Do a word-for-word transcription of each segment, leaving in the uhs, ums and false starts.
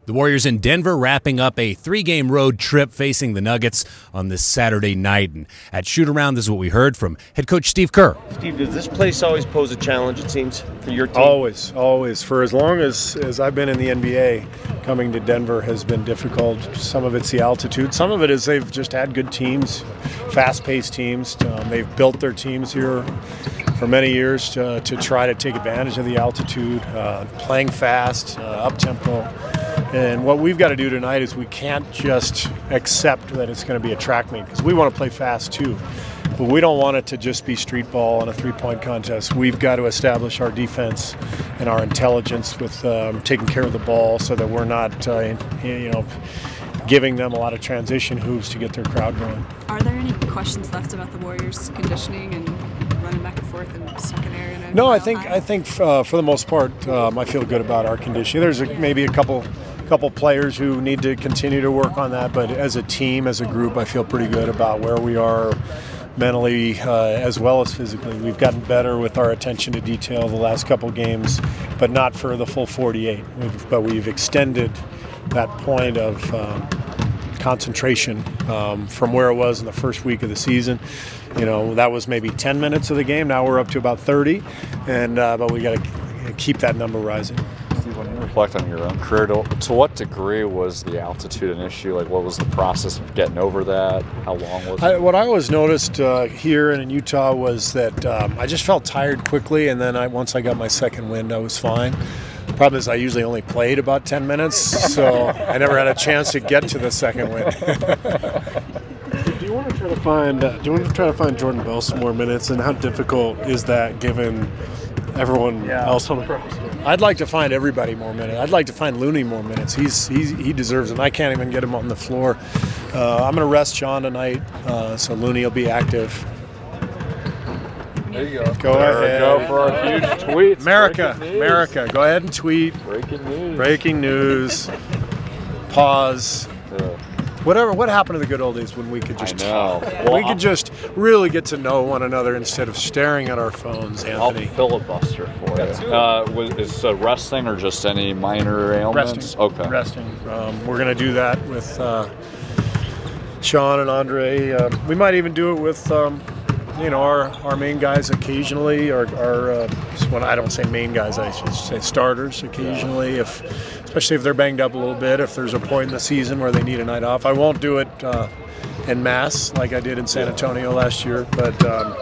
The Warriors in Denver wrapping up a three-game road trip facing the Nuggets on this Saturday night. And at shoot-around, this is what we heard from head coach Steve Kerr. Steve, does this place always pose a challenge, it seems, for your team? Always, always. For as long as, as I've been in the N B A, coming to Denver has been difficult. Some of it's the altitude. Some of it is they've just had good teams, fast-paced teams. Um, they've built their teams here for many years to, to try to take advantage of the altitude, uh, playing fast, uh, up-tempo. And what we've got to do tonight is we can't just accept that it's going to be a track meet, because we want to play fast too. But we don't want it to just be street ball and a three-point contest. We've got to establish our defense and our intelligence with um, taking care of the ball so that we're not, uh, you know, giving them a lot of transition hooves to get their crowd going. Are there any questions left about the Warriors' conditioning and running back and forth in second area? And no, I think high? I think uh, for the most part, um, I feel good about our conditioning. There's a, maybe a couple. couple players who need to continue to work on that, but as a team, as a group, I feel pretty good about where we are mentally uh, as well as physically. We've gotten better with our attention to detail the last couple games, but not for the full forty-eight. We've, but we've extended that point of um, concentration um, from where it was in the first week of the season. You know, that was maybe ten minutes of the game. Now we're up to about thirty, and uh, but we got to keep that number rising. When you reflect on your own career, to, to what degree was the altitude an issue? Like, what was the process of getting over that? How long was it? I, what I always noticed uh, here and in Utah was that um, I just felt tired quickly, and then I, once I got my second wind, I was fine. The problem is I usually only played about ten minutes, so I never had a chance to get to the second wind. Do you want to try to find? Uh, do you want to try to find Jordan Bell some more minutes, and how difficult is that given everyone yeah. else on the roster? I'd like to find everybody more minutes. I'd like to find Looney more minutes. He's, he's he deserves them. I can't even get him on the floor. Uh, I'm going to rest Sean tonight, uh, so Looney will be active. There you go. Go there ahead. Go for our huge tweets. America, America, go ahead and tweet. Breaking news. Breaking news. Pause. Yeah. Whatever. What happened to the good old days when we could just I know. talk? Well, we could just really get to know one another instead of staring at our phones, Anthony. I'll filibuster for you. Uh, was, is uh, resting or just any minor ailments? Resting. Okay. Resting. Um, we're going to do that with uh, Sean and Andre. Uh, we might even do it with, um, you know, our, our main guys occasionally, or our, uh, when I don't say main guys, I should say starters occasionally, if especially if they're banged up a little bit, if there's a point in the season where they need a night off. I won't do it uh, en masse like I did in San Antonio last year, but um,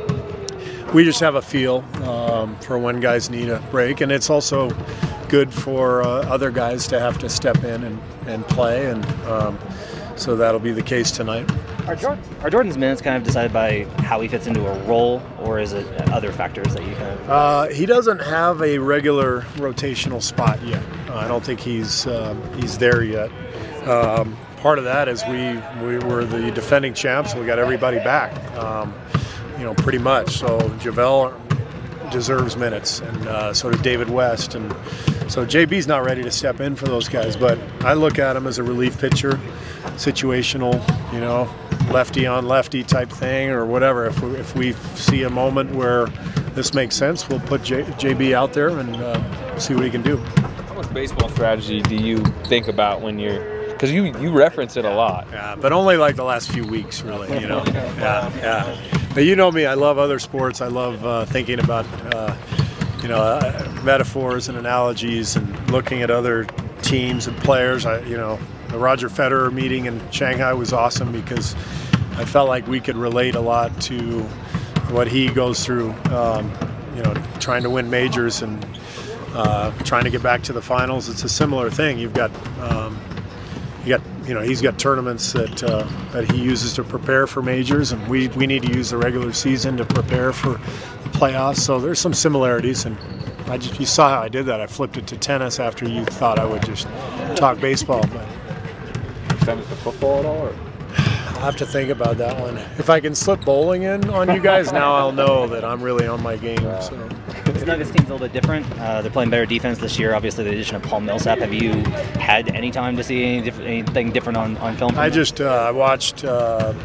we just have a feel um, for when guys need a break, and it's also good for uh, other guys to have to step in and, and play, and um, so that'll be the case tonight. Are, Jordan, are Jordan's minutes kind of decided by how he fits into a role, or is it other factors that you kind of... Uh, he doesn't have a regular rotational spot yet. Uh, I don't think he's uh, he's there yet. Um, part of that is we, we were the defending champs. We got everybody back, um, you know, pretty much. So JaVale deserves minutes, and uh, so does David West. And so J B's not ready to step in for those guys, but I look at him as a relief pitcher, situational, you know, lefty on lefty type thing or whatever. If we, if we see a moment where this makes sense, we'll put J, JB out there and uh, see what he can do. How much baseball strategy do you think about when you're, because you, you reference it a lot. Yeah, but only like the last few weeks, really, you know. Yeah, yeah. But you know me, I love other sports. I love uh, thinking about, uh, you know, uh, metaphors and analogies and looking at other teams and players. I, you know, the Roger Federer meeting in Shanghai was awesome because I felt like we could relate a lot to what he goes through, um, you know, trying to win majors and uh, trying to get back to the finals. It's a similar thing. You've got, um, you got, you know, he's got tournaments that uh, that he uses to prepare for majors, and we, we need to use the regular season to prepare for the playoffs. So there's some similarities, and I just, you saw how I did that. I flipped it to tennis after you thought I would just talk baseball, but. Extend it to football at all? Or? I'll have to think about that one. If I can slip bowling in on you guys, now I'll know that I'm really on my game. So. The Nuggets team's a little bit different. Uh, they're playing better defense this year. Obviously, the addition of Paul Millsap. Have you had any time to see any diff- anything different on, on film? I just uh, I watched uh,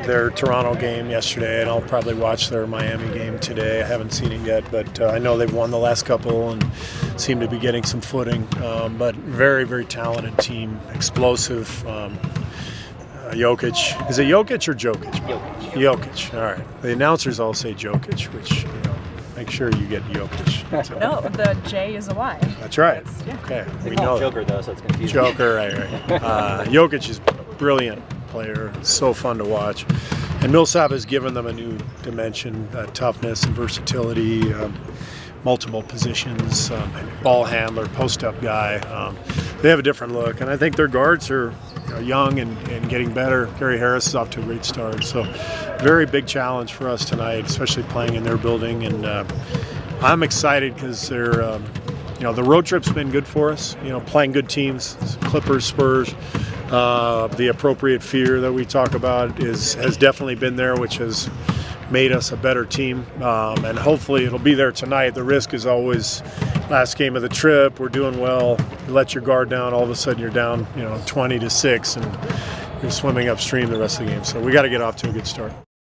their Toronto game yesterday, and I'll probably watch their Miami game today. I haven't seen it yet, but uh, I know they've won the last couple and seem to be getting some footing. Um, but very, very talented team, explosive. Um, uh, Jokic. Is it Jokic or Jokic? Jokic. Jokic. All right. The announcers all say Jokic, which, you know, make sure you get Jokic. So, No, the J is a Y. that's right. That's- yeah. Okay. They We call know him that. Joker though, so it's confusing. Joker, right, right. Uh, Jokic is a brilliant player. So fun to watch. And Millsap has given them a new dimension, uh, toughness and versatility, um, multiple positions, um, ball handler, post-up guy. Um, they have a different look. And I think their guards are, you know, young and, and getting better. Gary Harris is off to a great start. So very big challenge for us tonight, especially playing in their building. And uh, I'm excited because they're, um, you know, the road trip's been good for us. You know, playing good teams, Clippers, Spurs. Uh, the appropriate fear that we talk about is has definitely been there, which has made us a better team. Um, and hopefully it'll be there tonight. The risk is always last game of the trip. We're doing well. You let your guard down. All of a sudden you're down, you know, twenty to six, and you're swimming upstream the rest of the game. So we got to get off to a good start.